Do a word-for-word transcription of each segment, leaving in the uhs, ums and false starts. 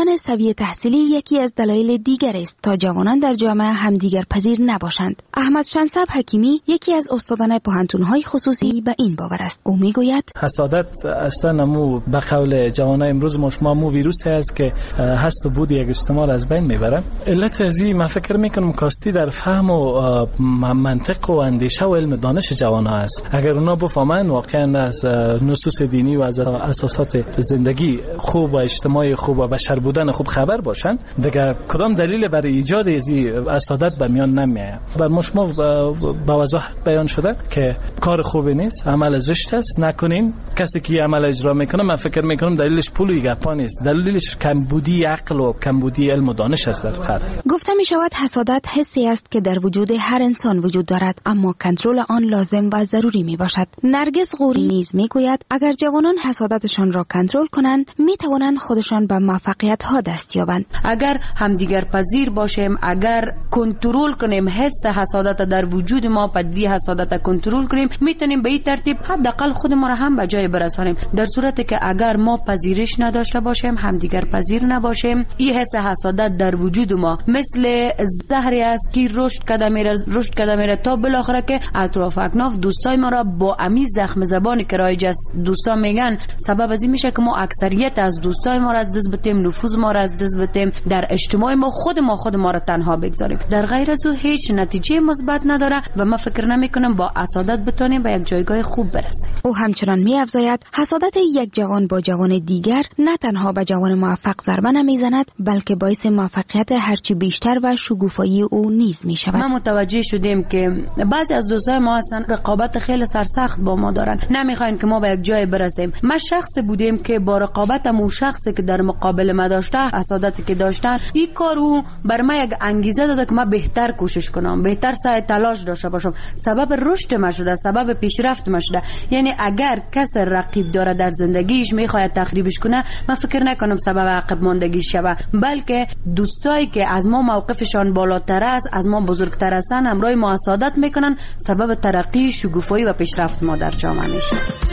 بودن سویه تحصیلی یکی از دلایل دیگر است تا جوانان در جامعه همدیگر پذیر نباشند. احمد شنصب حکیمی یکی از استادان پوهنتون‌های خصوصی به این باور است. او میگوید حسادت اصلا مو به قول جوانای امروز ما مو ویروسی است که هست و بود یک اجتماع از بین میبره. علت از این من فکر میکنم کاستی در فهم و منطق و اندیشه و علم دانش جوان ها است. اگر اونا بفهمن واقعا از نصوص دینی و از اساسات زندگی خوب و اجتماعی خوب و بشر بودن خوب خبر باشن، دیگه کدام دلیل برای ایجاد از حسادت به میان نمیاد. بر مشما با وضاحت بیان شده که کار خوبی نیست، عمل زشت است، نکنین. کسی که عمل اجرا میکنه من فکر میکنم دلیلش پول و گپا نیست، دلیلش کمبودی عقل و کمبودی علم و دانش است در فرد. گفته می شود حسادت حسی است که در وجود هر انسان وجود دارد، اما کنترل آن لازم و ضروری می باشد. نرگس غوری نیز می گوید اگر جوانان حسادتشان را کنترل کنند می توانند خودشان به موفقیت ها دست یابند. اگر همدیگر پذیر باشیم، اگر کنترل کنیم حس حسادت در وجود ما، پدیده حسادت کنترل کنیم، میتونیم به این ترتیب حداقل خود ما را هم به جای برسانیم. در صورتی که اگر ما پذیرش نداشته باشیم، همدیگر پذیر نباشیم، این حس حسادت در وجود ما مثل زهری است که رشد کرده میره رشد کرده میره تا بالاخره که اطراف اکناف دوستای ما را با امی زخم زبانی که رایج است دوستا میگن، سبب از این میشه که ما اکثریت از دوستای ما را از دست بدیم، نفوذ ما را از دست بدیم، در اجتماع ما خود ما خود ما را تنها بگذاریم. در غیر از او هیچ نتیجه مثبت نداره و من فکر نمی کنم با حسادت بتونیم به یک جایگاه خوب برسیم. او همچنان می افزاید حسادت یک جوان با جوان دیگر نه تنها به جوان موفق ضربه نمیزند، بلکه باعث موفقیت هرچی بیشتر و شگوفایی او نیز می شود. ما متوجه شدیم که بعضی از دوستای ما هستن رقابت خیلی سرسخت با ما دارن، نمیخواین که ما به یک جای برسیم. ما شخص بودیم که با رقابتم و شخصی که در مقابل ما داشته حسادتی که داشتن، این کارو بر ما یک انگیزه داده که ما بهتر کوشش کنم، بهتر سعی تلاش داشته باشم. سبب رشد ما شده، سبب پیشرفت ما شده. یعنی اگر کس رقیب داره در زندگیش میخواد تخریبش کنه، من فکر نکنم سبب عقب ماندگی شوه، بلکه دوستایی که از ما موقفشان بالاتر است، از ما بزرگتر هستن، همراه ما حسادت میکنن، سبب ترقی، شگوفایی و پیشرفت ما در جامعه میشه.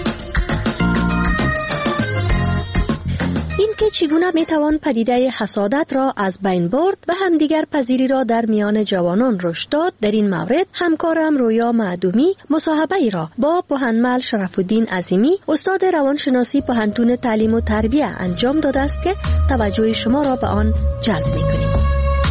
این که چگونه میتوان پدیده حسادت را از بین برد و همدیگر پذیری را در میان جوانان رشد داد، در این مورد همکارم رویا معدومی مصاحبه ای را با پوهنمل شرف الدین عظیمی استاد روانشناسی پوهنتون تعلیم و تربیه انجام داده است که توجه شما را به آن جلب میکنیم.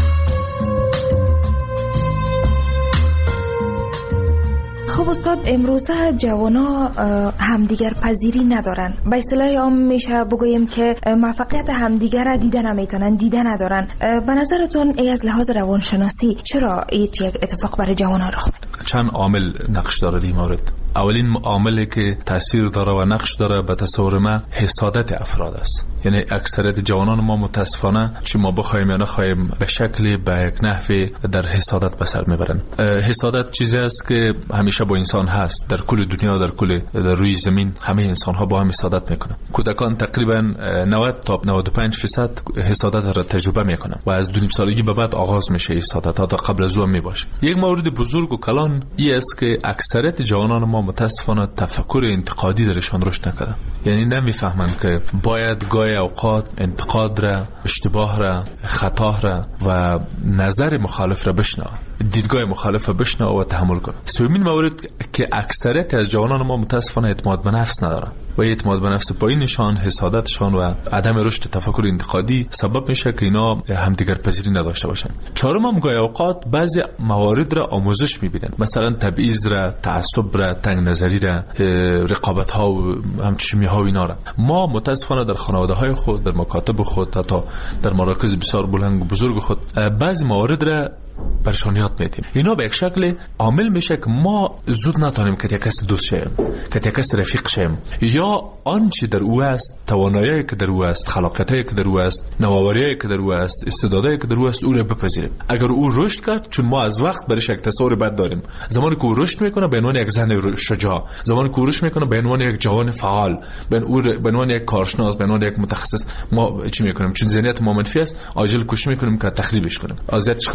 خب استاد، امروزه جوانا همدیگر پذیری ندارن. به اصطلاح عام میشه بگوییم که موفقیت همدیگر را دیده نمیتونن، دیده ندارن. به نظرتون ای از لحاظ روانشناسی چرا این یک اتفاق برای جوانا رخ میده؟ چند عامل نقش داره این مورد. اولین عاملی که تاثیر داره و نقش داره به تصور ما حسادت افراد است. یعنی اکثریت جوانان ما متاسفانه چه ما بخوایم یا نخوایم به شکلی به یک نحوی در حسادت به سر میبرن. حسادت چیزی است که همیشه با انسان هست، در کل دنیا، در کل در روی زمین همه انسان ها با هم حسادت میکنن. کودکان تقریبا نود تا نود و پنج درصد حسادت را تجربه میکنن و از دو نیم سالگی به بعد آغاز میشه حسادت، تا قبل از او میباشه. یک مورد بزرگ و کلان این است که اکثریت جوانان ما متاسفانه تفکر انتقادی درشان رشد نکرده. یعنی نمیفهمن که باید گاهی اوقات انتقاد را، اشتباه را، خطا را و نظر مخالف را بشنوه، دیدگاه مخالف را بشنوه و تحمل کنه. سومین مورد که اکثریت از جوانان ما متاسفانه اعتماد به نفس ندارن و اعتماد به نفس پایینشان، حسادتشان و عدم رشد تفکر انتقادی سبب میشه که اینا همدیگر پذیری نداشته باشن. چهارم هم گاهی اوقات بعضی موارد را آموزش میبینن، مثلا تبعیض را، تعصب را، تنگ نظری را، رقابت ها و همچنین ها و اینا را ما متاسفانه در خانواده های خود، در مکاتب خود، حتی در مراکز بسیار بلند و بزرگ خود بعضی موارد را برشان یاد میدیم. اینا به یک شکل عامل میشه که ما زود نتونیم که یک کس دوست شیم، که یک کس رفیق شیم، یا آنچه در او است، توانایی که در او است، خلاقیتی که در او است، نوآوری که در او است، استعدادی که در او است، او را بپذیریم. اگر او رشد کرد، چون ما از وقت برش یک تصور بد داریم، زمانی که او رشد میکنه به عنوان یک زن شجاع، زمانی که او رشد میکنه به عنوان یک جوان فعال، به عنوان یک کارشناس، به عنوان یک متخصص، ما چی میکنیم؟ چون ذهنیت ما منفی است، عاجل کوشش میکنیم که تخریبش کنیم، اذیتش کنیم، آزارش.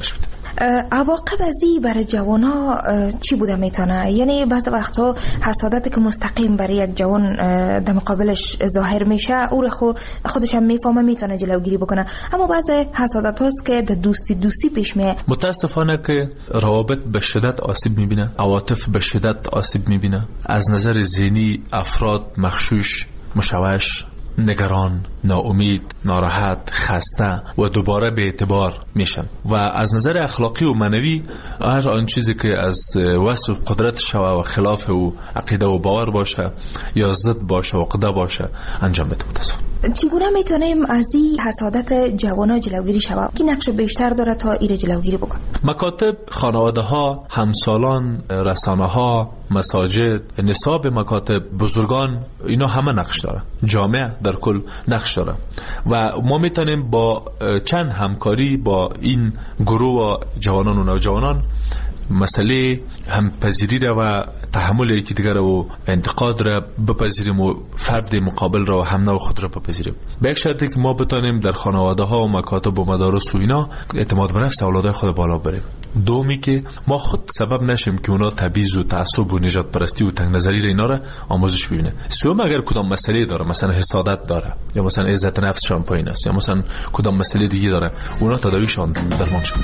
افزایش بده. عواقب از این برای جوانا چی بوده میتونه؟ یعنی بعض وقتا حسادت که مستقیم برای یک جوان در مقابلش ظاهر میشه او رو خود خودش هم میفهمه میتونه جلوگیری بکنه، اما بعض حسادت هاست که در دوستی دوستی پیش میاد. متاسفانه که روابط به شدت آسیب میبینه، عواطف به شدت آسیب میبینه، از نظر ذهنی افراد مغشوش، مشوش، نگران، ناامید، ناراحت، خسته و دوباره به اعتبار میشن و از نظر اخلاقی و معنوی هر آن چیزی که از وصف قدرت شوه و خلاف او عقیده و باور باشه یا ضد باشه و عقده باشه انجام بده. متاسفانه چگونه میتونیم از این حسادت جوانا جلوگیری شوه؟ کی نقش بیشتر داره تا این جلوگیری بکنه؟ مکاتب، خانواده ها، همسالان، رسانه ها، مساجد، نصاب مکاتب، بزرگان، اینا همه نقش داره. جامعه در کل نقش داره و ما میتونیم با چند همکاری با این گروه و جوانان و نوجوانان مسئله همپذیری را و تحمل یکی دیگر و انتقاد را بپذیریم و فرد مقابل را و هم نوع خود را بپذیریم. به یک شرطی که ما بتانیم در خانواده ها و مکاتب و مدارس و اینا اعتماد به نفس اولادای خود بالا بریم. دومی که ما خود سبب نشیم که اونا تبعیض و تعصب و نجات پرستی و تنگ نظری را اینا را آموزش ببینه. سوم اگر کدام مسئله داره، مثلا حسادت داره یا مثلا عزت نفسشان پایین است یا مثلا کدام مسئله دیگه داره، اونا تداویشان درمان شد.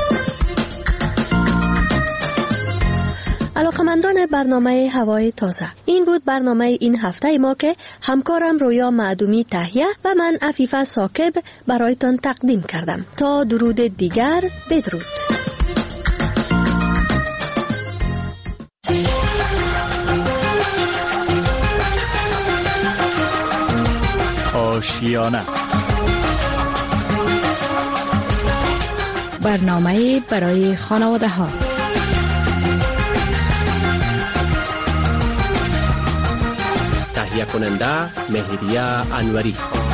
علاقمندان برنامه هوای تازه، این بود برنامه این هفته ما که همکارم رویا معدومی تهیه و من عفیفه ثاقب برایتان تقدیم کردم. تا درود دیگر، بدرود. آشیانه، برنامه برای خانواده ها. تهیه کننده مهریه انوری.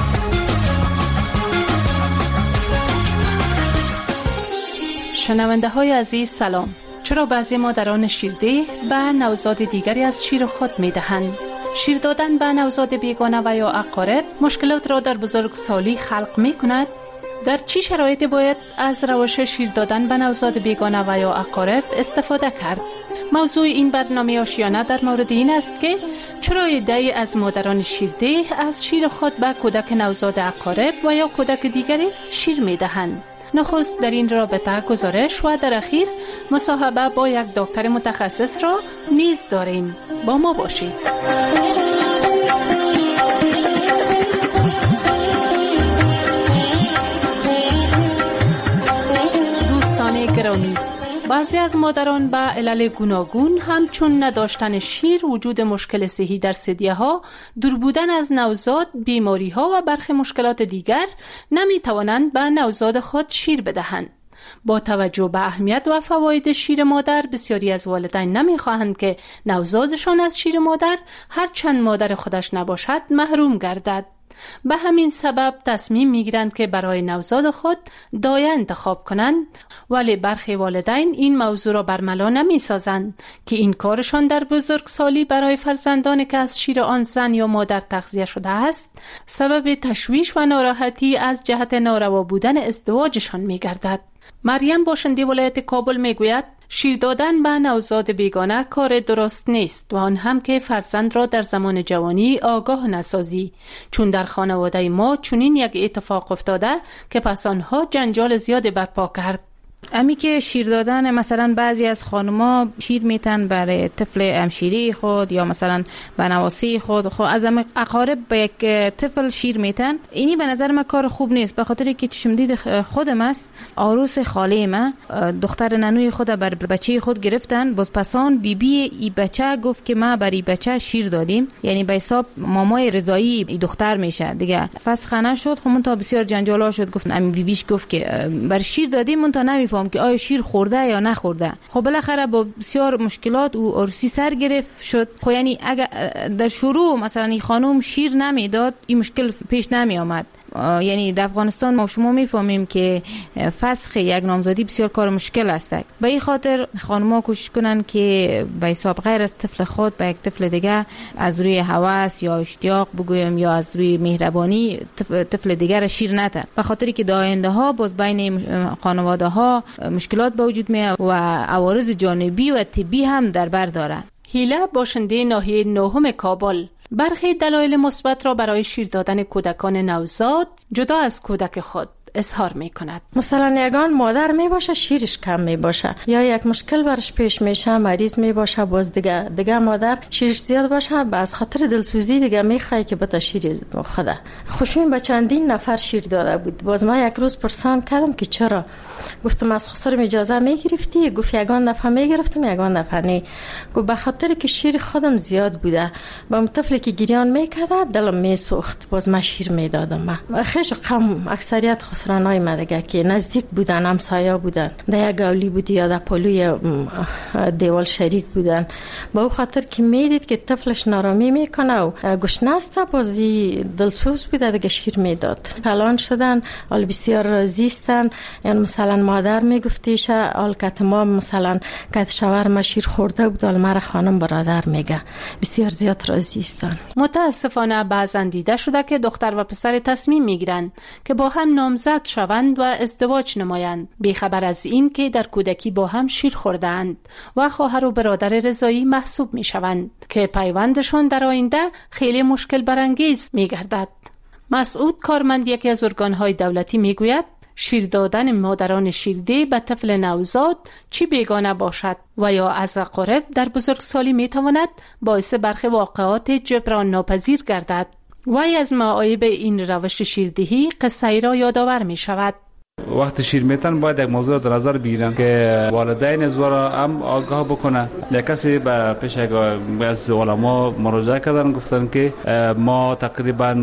شنونده های عزیز سلام. چرا بعضی مادران شیرده به نوزاد دیگری از شیر خود می دهند؟ شیر دادن به نوزاد بیگانه و یا اقارب مشکلات را در بزرگسالی خلق می کند؟ در چی شرایطی باید از روش شیر دادن به نوزاد بیگانه و یا اقارب استفاده کرد؟ موضوع این برنامه آشیانه در مورد این است که چرا عده‌ای از مادران شیرده از شیر خود به کودک نوزاد اقارب و یا کودک دیگری شیر می دهند. نخست در این رابطه گزارش و در اخیر مصاحبه با یک دکتر متخصص را نیز داریم. با ما باشید. دوستان گرامی، بعضی از مادران به علل گوناگون همچون نداشتن شیر، وجود مشکل صحی در ثدیه ها، دور بودن از نوزاد، بیماری ها و برخی مشکلات دیگر نمی توانند به نوزاد خود شیر بدهند. با توجه به اهمیت و فواید شیر مادر، بسیاری از والدین نمی خواهند که نوزادشان از شیر مادر هر چند مادر خودش نباشد محروم گردد. به همین سبب تصمیم میگیرند که برای نوزاد خود دایه انتخاب کنند، ولی برخی والدین این موضوع را برملا نمی سازند که این کارشان در بزرگسالی برای فرزندانی که از شیر آن زن یا مادر تغذیه شده است سبب تشویش و ناراحتی از جهت ناروا بودن ازدواجشان می گردد. مریم باشنده ولایت کابل می گوید شیر دادن به نوزاد بیگانه کار درست نیست و آن هم که فرزند را در زمان جوانی آگاه نسازی، چون در خانواده ما چنین یک اتفاق افتاده که پس آنها جنجال زیاد برپا کرد. امی که شیر دادن، مثلا بعضی از خانما شیر میتن برای طفل همشیری خود یا مثلا بنواسی خود خود از اقارب به یک طفل شیر میتن. اینی به نظر من کار خوب نیست، به خاطر که چشم دید خودم است. عروس خاله ما دختر ننوی خود بر بچه خود گرفتن، باز پسان بی بی ای بچه گفت که ما برای بچه شیر دادیم، یعنی به حساب مامای رضایی ای دختر میشه دیگه. فسخ شد، خب من تا بسیار جنجالا شد. گفت امی بی بیش گفت که بر شیر دادیم، من تا نمیفهم که آیا شیر خورده یا نخورده. خب بالاخره با بسیار مشکلات و عروسی سر گرفت شد. خب یعنی اگر در شروع مثلا این خانم شیر نمیداد این مشکل پیش نمی آمد. یعنی در افغانستان ما شما میفهمیم که فسخ یک نامزادی بسیار کار مشکل است. به این خاطر خانم‌ها کوشش کنن که به حساب غیر از طفل خود به یک طفل دیگه از روی هوس یا اشتیاق بگویم یا از روی مهربانی طفل دیگر را شیر ندن، به خاطری که در آینده ها باز بین خانواده ها مشکلات به وجود میاد و عوارض جانبی و طبی هم در بر داره. هیله باشنده ناحیه نهم کابل برخی دلایل مثبت را برای شیر دادن کودکان نوزاد جدا از کودک خود اظهار می کند. مثلا یگان مادر می باشه شیرش کم می باشه یا یک مشکل برش پیش میشه مریض می باشه باز دیگه دیگه مادر شیرش زیاد باشه باز خاطر دلسوزی دیگه میخواد که بتا شیر خدا خوشم به چندین نفر شیر داده بود. باز ما یک روز پرسان کردم که چرا، گفتم از خسرم اجازه میگرفتی؟ گفت یگان دفعه میگرفتم یگان دفعه نه. گفت به خاطر که شیر خودم زیاد بوده با اون طفلی که گریان میکرد دلم میسوخت باز ما شیر میدادم. ما خیش قم اکثریت خسرانای ما دیگه که نزدیک بودن همسایه بودن در یک گولی بودی یا در پلوی دیوال شریک بودن با اون خاطر که میدید که طفلش نارامی میکنه و گشنه است بازی دلسوز بوده دیگه شیر میداد. الان شدن حال بسیار راضی استن. یعنی مثلا مادر میگفتیش حال که ما مثلا که شوهر ما شیر خورده بود حال مرا خانم برادر میگه بسیار زیاد راضی استن. متاسفانه بعضا دیده شده که دختر و پسر تصمیم میگیرند که با هم نامزد شوند و ازدواج نمایند بیخبر از این که در کودکی با هم شیر خوردند و خواهر و برادر رضایی محسوب میشوند که پیوندشان در آینده خیلی مشکل برانگیز میگردد. مسعود کارمند یکی از ارگانهای دولتی میگوید شیر دادن مادران شیرده به طفل نوزاد چی بیگانه باشد و یا از اقارب در بزرگسالی میتواند باعث برخی واقعات جبران ناپذیر گردد. وی از معایب این روش شیردهی قصه ای را یادآور می شود. وقتی شیر میتن باید یک موضوع در نظر بگیرن که والدین از ورا هم آگاه بکنه. یک کسی به پیش یک از علما مراجعه کردن گفتن که ما تقریبا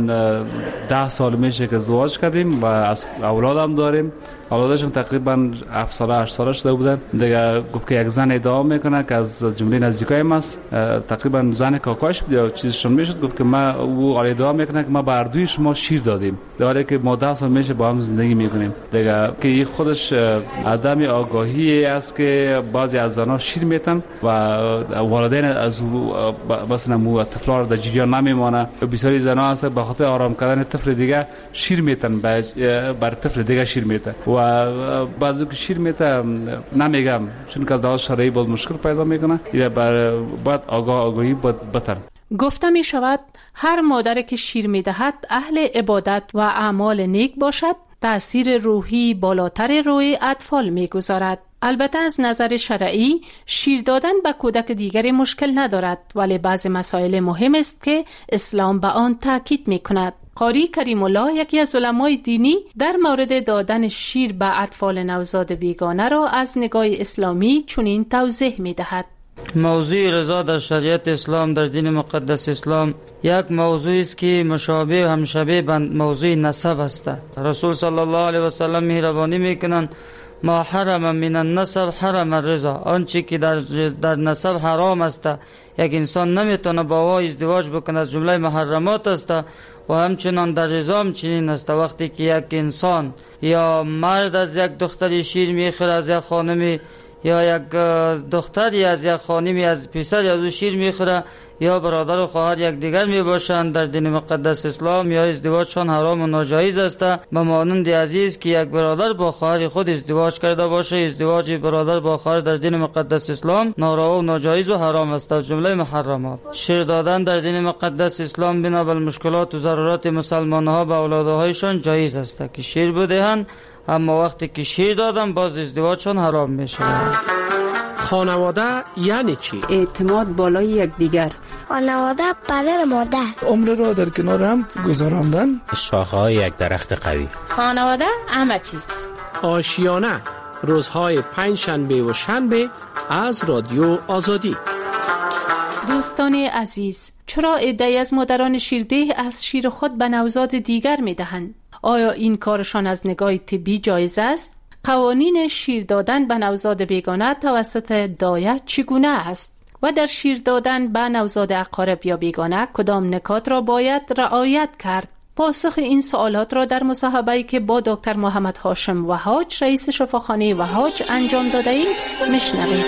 ده سال میشه که ازدواج کردیم و از اولاد هم داریم. اولادشون تقریبا هفت ساله هشت ساله شده بودن. دیگه گفت که یک زن ادعا میکنه که از جمله نزدیکای ما است، تقریبا زن کاکاش بود یا چیزشون میشد، گفت که ما او ادعا میکنه که ما به هر دوی شما شیر دادیم در حالی که ما ده سال میشه با هم زندگی میکنیم. دیگه که خودش عدم آگاهی است که بعضی از زنها شیر میتن و والدین از مثلا مو طفلا در جریان نمیمانه. بسیاری زنها هست به خاطر آرام کردن طفل دیگه شیر میتن بر طفل دیگه شیر میتن و بعضی که شیر میته نمیگم چون که از داخل شرعی باز مشکل پیدا میکنه یا بر بعد آگاه آگاهی بتر. گفته می شود هر مادر که شیر میدهد اهل عبادت و اعمال نیک باشد تأثیر روحی بالاتر روی اطفال میگذارد. البته از نظر شرعی شیر دادن به کودک دیگری مشکل ندارد ولی بعض مسائل مهم است که اسلام به آن تاکید میکند. قاری کریم الله یکی از علمای دینی در مورد دادن شیر به اطفال نوزاد بیگانه را از نگاه اسلامی چنین توضیح می‌دهد. موضوع رضا در شریعت اسلام در دین مقدس اسلام یک موضوعی است که مشابه و همشبیه به موضوع نسب است. رسول صلی الله علیه و سلم مهربانی میکنند ما حرم من النسب حرم الرضا. آنچه که در در نسب حرام است یک انسان نمیتونه با او ازدواج بکنه از جمله محرمات است و همچنان در رضا هم چنین است. وقتی که یک انسان یا مرد از یک دختری شیر میخوره از یک خانمی یا یک دختری از یک خانمی از پسری از او شیر میخوره یا برادر و خواهر یک دیگر می باشند در دین مقدس اسلام یا ازدواجشان حرام و ناجایز است. به مانند عزیز که یک برادر با خواهر خود ازدواج کرده باشه ازدواج برادر با خواهر در دین مقدس اسلام ناروا و ناجایز و حرام است از جمله محرمات. شیر دادن در دین مقدس اسلام بنا بر مشکلات و ضرورات مسلمان ها به اولادهایشان جایز است که شیر بدهند، اما وقتی که شیر دادن باز ازدواجشان حرام می شود. خانواده یعنی چی؟ اعتماد بالای یکدیگر. خانواده پدر مادر. عمر را در کنار هم گذراندن. شاخه‌های یک درخت قوی. خانواده همه چیز. آشیانه روزهای پنج شنبه و شنبه از رادیو آزادی. دوستان عزیز، چرا عده‌ای از مادران شیرده از شیر خود به نوزاد دیگر می دهند؟ آیا این کارشان از نگاه طبی جایز است؟ قوانین شیر دادن به نوزاد بیگانه توسط دایه چگونه است؟ و در شیر دادن به نوزاد اقارب یا بیگانه کدام نکات را باید رعایت کرد؟ پاسخ این سوالات را در مصاحبه‌ای که با دکتر محمد هاشم وهاج رئیس شفاخانه وهاج انجام داده ایم میشنوید.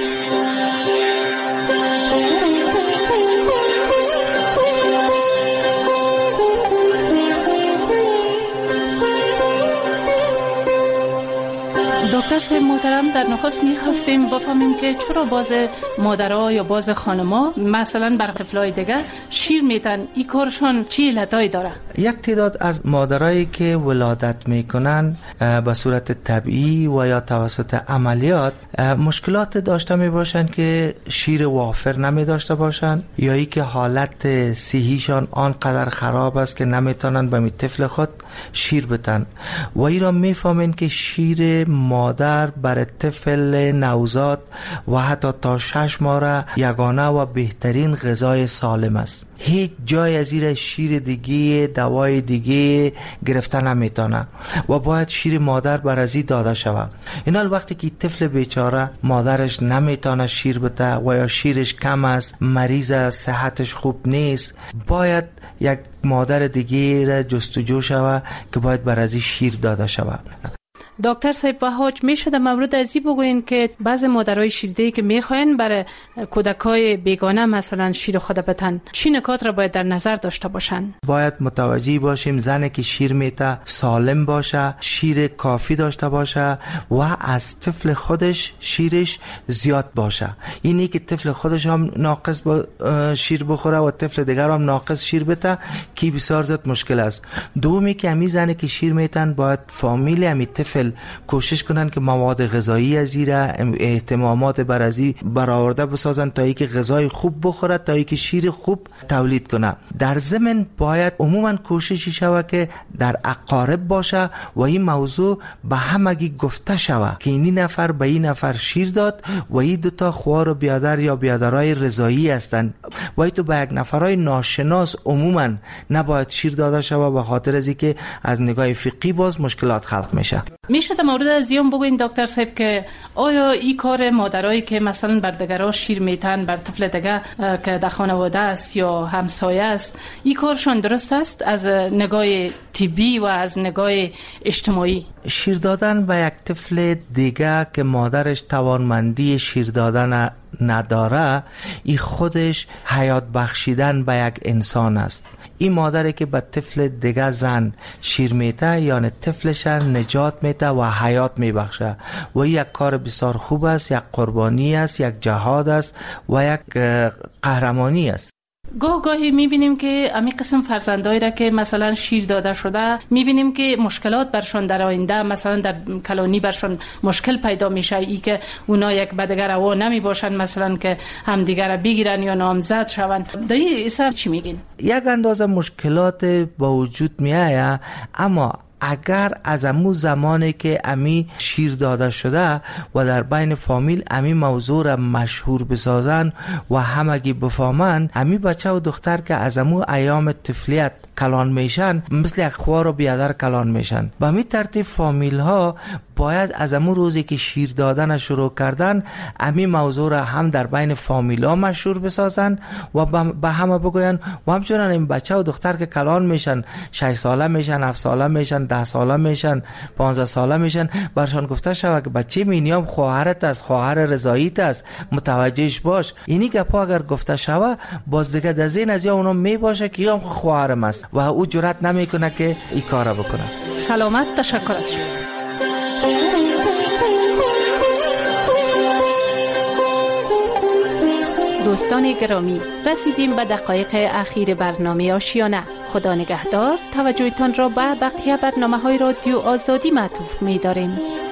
دکتر صاحب محترم، در نخست می‌خواستیم بفهمیم که چرا باز مادرها یا باز خانم‌ها مثلا بر طفلای دیگه شیر میتن، این کارشون چی علتایی داره؟ یک تعداد از مادرایی که ولادت میکنن به صورت طبیعی و یا توسط عملیات مشکلات داشته میباشن که شیر وافر نمی داشته باشن، یا ای که حالت صحیشان آنقدر خراب است که نمیتونن به می طفل خود شیر بتن و ای را میفهمین که شیر مادر برای طفل نوزاد و حتی تا شش ماه را یگانه و بهترین غذای سالم است. هیچ جای از این شیر دیگه دوای دیگه گرفته نمیتونه و باید شیر مادر برازی داده شود. اینال وقتی که طفل بیچاره مادرش نمیتونه شیر بده و یا شیرش کم است، مریض است، صحتش خوب نیست، باید یک مادر دیگه را جستجو شود که باید برازی شیر داده شود. دکتر صاحب وهاج، میشه در مورد ازی بگوین که بعض مادرای شیرده‌ای که میخواین برای کودکای بیگانه مثلا شیر خود بتن، چی نکات را باید در نظر داشته باشن؟ باید متوجه باشیم زنی که شیر میته سالم باشه، شیر کافی داشته باشه و از طفل خودش شیرش زیاد باشه. اینی که طفل خودش هم ناقص با شیر بخوره و طفل دیگر هم ناقص شیر بته کی بسیار زیاد مشکل است. دومی که همی زنی که شیر میتن باید فامیل همی طفل کوشش کنن که مواد غذایی از این اهتمامات بر ازی برآورده بسازن تا اینکه غذای خوب بخوره، تا اینکه شیر خوب تولید کنه. در ضمن باید عموما کوششی شود که در اقارب باشه و این موضوع به همگی گفته شود که این نفر به این نفر شیر داد و این دو تا خوار و بیادر یا بیادرای رضایی هستند و این تو به یک نفرای ناشناس عموما نباید شیر داده شود به خاطر از اینکه از نگاه فقهی باز مشکلات خلق میشه. میشه در مورد از این بگوین دکتر صاحب که آیا این کار مادرایی که مثلا بر دگرها شیر میتن بر طفل دیگه که در خانواده است یا همسایه است، این کارشون درست است از نگاه طبی و از نگاه اجتماعی؟ شیر دادن به یک طفل دیگه که مادرش توانمندی شیر دادن نداره، این خودش حیات بخشیدن به یک انسان است. این مادری که به طفل دیگه زن شیر میته یعنی طفلش نجات میته و حیات میبخشه و یک کار بسیار خوب است، یک قربانی است، یک جهاد است و یک قهرمانی است. گاه گاهی میبینیم که امی قسم فرزندایی را که مثلا شیر داده شده میبینیم که مشکلات برشون در آینده مثلا در کلانی برشون مشکل پیدا میشه، ای که اونا یک بدگر روا نمی باشن مثلا که همدیگر را بگیرن یا نامزد شون. در این حساب چی میگین؟ یک اندازه مشکلات با وجود میایه، اما اگر از امو زمانی که امی شیر داده شده و در بین فامیل امی موضوع را مشهور بسازن و همگی بفهمن، امی بچه و دختر که از امو ایام طفلیت کلان میشن مثل یک خوار و بیادر کلان میشن. به می ترتیب فامیل ها باید از امو روزی که شیر دادن شروع کردن امی موضوع را هم در بین فامیل ها مشهور بسازن و به همه بگوین و همچنان این بچه و دختر که کلان میشن، شش ساله میشن، هفت ساله میشن، ده ساله میشن، پانزده ساله میشن، برشان گفته شود که بچه مینیام خواهرت است، خواهر رضاییت است، متوجهش باش. اینی گپا اگر گفته شود باز دیگه در ذهن از یا اونا می باشه که یا خواهرم است و او جرأت نمیکنه که این کارا بکنه. سلامت، تشکر از شما. دوستان گرامی، رسیدیم به دقایق اخیر برنامه آشیانه. خدا نگهدار. توجهتان را به بقیه برنامه‌های رادیو آزادی معطوف می‌داریم.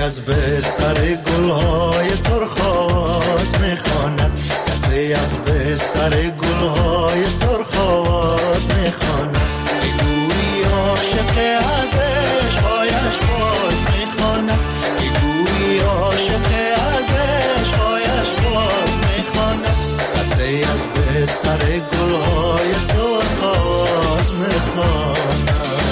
از بستر گلهای سرخاز میخواند، کسی از بستر گلهای سرخاز میخواند. بگویی عاشق از عشقهایش باز میخواند، بگویی عاشق از عشقهایش باز میخواند. کسی از بستر گلهای سرخاز میخواند.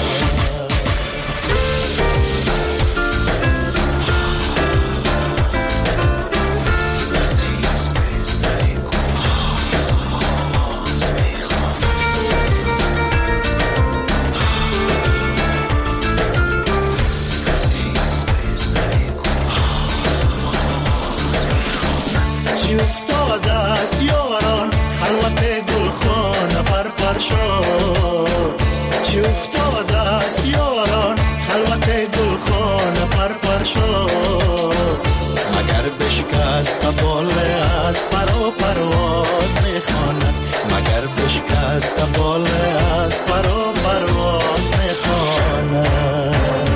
یاران خلوت گلخانه پر پر شد، چی افتاده است یاران خلوت گلخانه پر پر شد. مگر بشکست باله از پر و پرواز میخواند، مگر بشکست باله از پر و پرواز میخواند.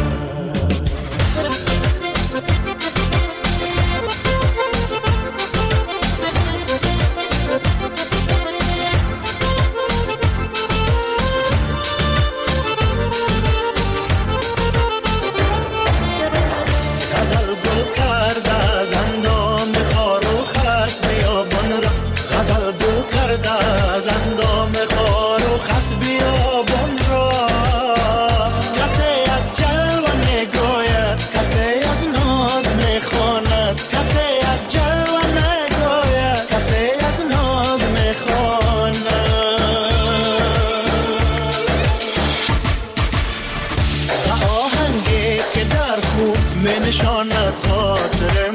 از اندام خار و خس بیابان را کسی از جلوه میگوید، کسی از ناز میخواند، کسی از جلوه میگوید، کسی از ناز میخواند. آهنگی که در خون می نشاند خاطره